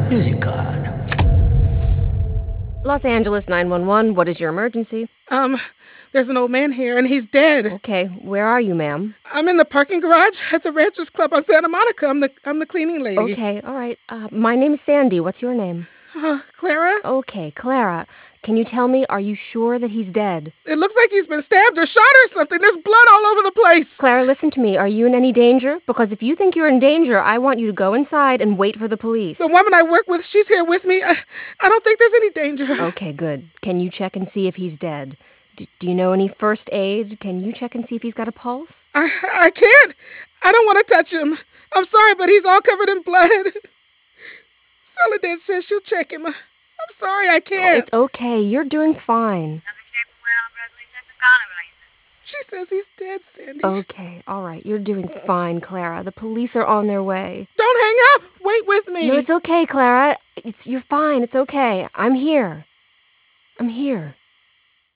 Musical. Los Angeles 911, what is your emergency? Um, there's an old man here, and he's dead. Okay, where are you, ma'am? I'm in the parking garage at the Ranchers Club on Santa Monica. I'm the cleaning lady. Okay, all right. My name's Sandy. What's your name? Clara? Okay, Clara. Can you tell me, are you sure that he's dead? It looks like he's been stabbed or shot or something. There's blood all over the place. Clara, listen to me. Are you in any danger? Because if you think you're in danger, I want you to go inside and wait for the police. The woman I work with, she's here with me. I don't think there's any danger. Okay, good. Can you check and see if he's dead? Do you know any first aid? Can you check and see if he's got a pulse? I can't. I don't want to touch him. I'm sorry, but he's all covered in blood. Soledad says she'll check him. I'm sorry, I can't. Oh, it's okay. You're doing fine. She says he's dead, Sandy. Okay, all right. You're doing fine, Clara. The police are on their way. Don't hang up. Wait with me. No, it's okay, Clara. You're fine. It's okay. I'm here. I'm here.